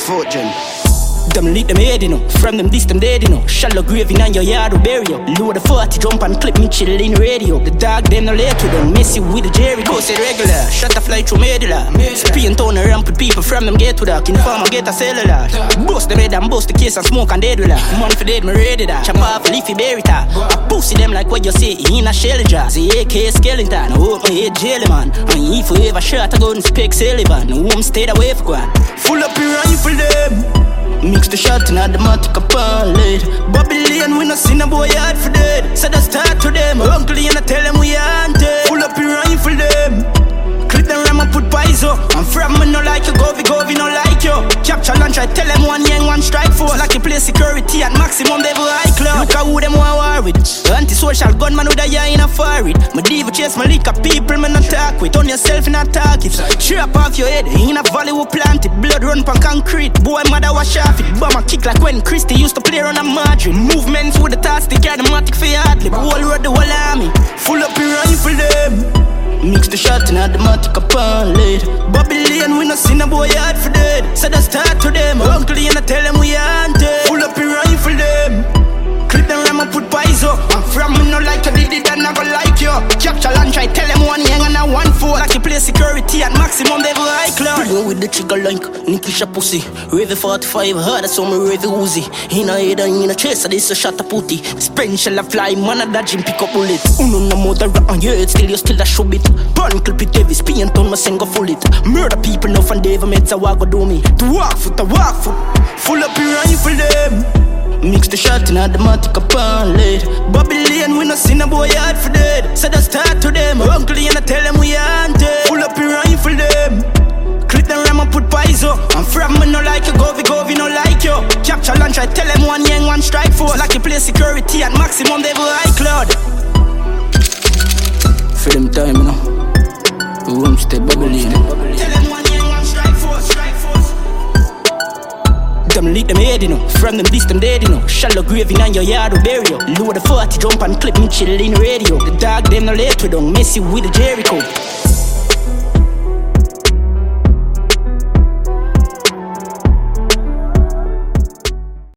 Fortune. Them leak them head, you know. From them this, them dead, you know. Shallow grave in your yard or bury you. Load the 40, jump and clip me chill in radio. The dog, them no late to them. Messy with the Jerry. Go say regular. Shut the fly through medulla. Spin tone and ramp with people from them get to that. Inform and get a cellular. Bust the red and bust the case and smoke and dead with that. Man for dead, me ready that. Chop off a leafy berry that. I pussy them like what you say in a shell jar. Say AK skeleton. I hope my head jelly man. And if you ever shot a gun, speak Sullivan. Home stayed away for one. Full up your rifle them. Mix the shot in automatic upon late. Babylon, we no seen a boy hard for dead. So they start to them. Uncle, and I tell them we haunted. Pull up your rifle them. Clip them ram and put pies up. I'm from me no like you, go no like you. Capture lunch, I tell them one yang, one strike force. Like you play security at maximum level high club. Look at who them want war with. Anti-social gunman with a eye in a forehead. My diva chase my liquor people me not talk with. On yourself in a target. Chop off your head in a valley we planted. Blood run pan concrete. Boy mother wash off it. Bomber kick like when Christy used to play on a margin. Movements with the task, they carry the matic for your hardly. Whole road the whole army. Full up your rifle them. Mix the shot in automatic upon late. Babylon, we no seen a boy hard for dead. So they start to them. Uncle, and I tell them we haunted. Pull up your rifle them. Clip them ram and put pies up. I'm from me no like you did it and I go like you. Capture lunch, I tell them one yang and I one four. Like you play security at maximum level high club. Playing with the trigger like Nicky Shot pussy. Rave 45 hard as some Rave Uzi. In a head and in a chest, so this a shot a putty. Spring shall I fly, man a dodging pick up bullet. Uno no more the rat on your head, still you still a show it. Burn clip it heavy, spin on my single full it. Murder people now from Dave meds a walk go do me. To walk foot, full up your rifle them. Mix the shot in automatic upon late. Babylon, we no seen a boy hard for dead. So they start to them. Uncle, and I tell them we haunted. Pull up your rifle them. Clip them ram and put pies up. I'm from me no like you, go no like you. Capture lunch, I tell them one yang, one strike force. Like you play security at maximum level high cloud. For them time, you know. Room stay Babylon. Tell them one yang, one strike force. Them leak them head, you know. From them this, them dead, you know. Shallow grave in your yard or bury you. Load the 40, jump and clip me chill in radio. The dog, them no late with them. Messy with the Jericho.